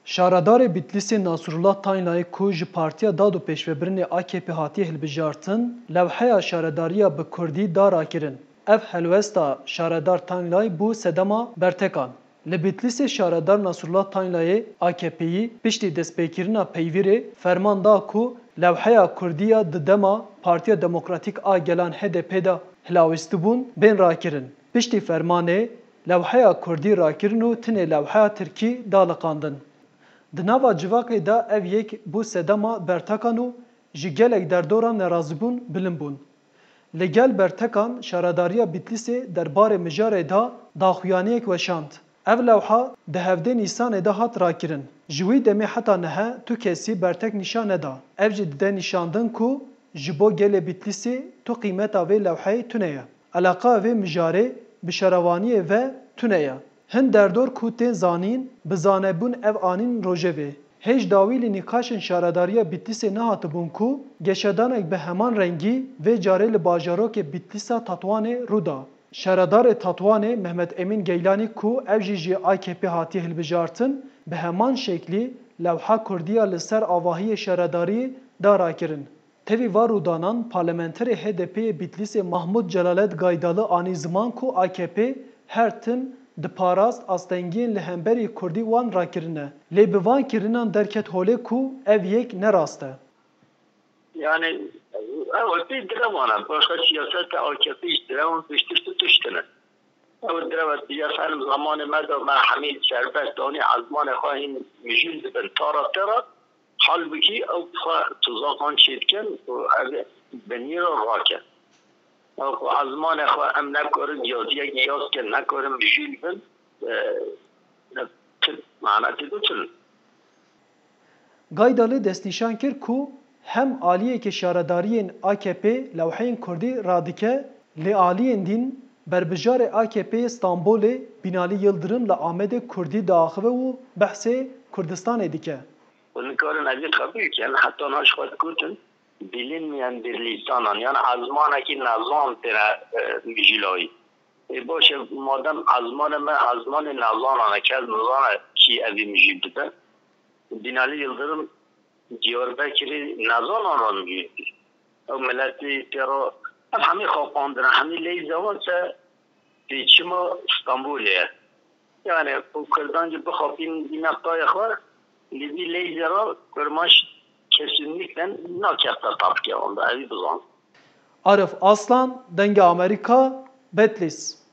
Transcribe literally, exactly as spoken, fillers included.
Şaredarê Bitlisê Nasrullah Taynlayê ku ji Partiya Dad û Pêşvebirinê A K P hatiye hilbijartin, lewheya şaredariya bi Kurdî darakirin. Ev helwesta Şaredar Taynlay bû sedema bertekan. Li Bitlisê Şaredar Nasrullah Taynlayê A K P'yî piştî destpêkirina peyvîrê ferman da ku lewheya Kurdiya di dema Partiya Demokratîk a Gelan H D P da hilawîstibûn bên rakirin. Piştî fermanê, lewheya Kurdî rakirin û tinê lewheya Tirkî daliqandin. Di nava civakê de ev yek bû sedema bertekan û ji gelek derdoran nerazîbûn bilind bûn. Li gel bertekan, Şaredariya Bitlisê derbarê mijarê da daxuyaniyek weşand. Ev lewha di hevdê Nîsanê de hat rakirin. Ji wî demê heta niha tu kesî bertek nîşan neda. Ev jî dide nîşandin ku ji bo gelê Bitlisê tu qîmeta vê lewheyê tune ye. Eleqa vê mijarê bi şerevaniyê ve tune ye. Hin derdor ku tên zanîn, bi zanebûn ev anîn rojevê. Hêj dawî li nîqaşên Şaredariya Bitlisê nehatibûn ku geşedanek bi heman rengî vê carê li bajarokê Bitlîsa Tatwanê rû da. Şaredarê Tatwanê Mehmet Emîn Geylanî ku ev jî ji A K P hatiye hilbijartin, bi heman şeklî lewha Kurdiya li ser avahiyê şaredariyê da rakirin. Tevî va rûdanan parlamenterê H D P'yê Bitlisê Mahmud Celalet Gaydalı anî ziman ku A K P her tim di parast astengiyên li hemberî Kurdî wan rakirine. Lê bi van kirinan derket holê ku ev yek nerast e. Yani evet bir direvana. Başka siyasette A K P iş direvan piştirti tuştene. Evet direvat diyasanım zamanı meda ma hamid serbestani azman khahîn mijil dibin taraf taraf halbuki ew tuzakan çêtken ev benîra rake. Ew azman xwe em nekorin yaziyek yazken nekorin mijil bin mana didotin. Gaydalı destnîşan kir ku hem aliyeke şaredariyên A K P lewheyên Kurdî radike, lê aliyên din berbijarê A K P'yê Stenbolê Binalî Yıldırım li Amedê Kurdî diaxive û behsê Kurdistanê dike. Nikarin evî xebî kin heta naş xwe digotin bilinmeyen bir lisanan yani azmanekî nezan têne mijilayî. E baş madem azmanê me azmanê nezanan kes nizane kî evî mijîl dibe. Binalî Yıldırım Diyarbakır'ı nezanan ran mijîl dîr. Ew milletî têra ev hemî xapandin hemî lê zamanse pêçima İstanbulê. Yani bu Kurdancı bu xapîn bîneftaya xwe li vî lêzera kurmaş kesinlikle nakefta tapke onda evî bizan. Arif Aslan, Denge Amerika, Betlis.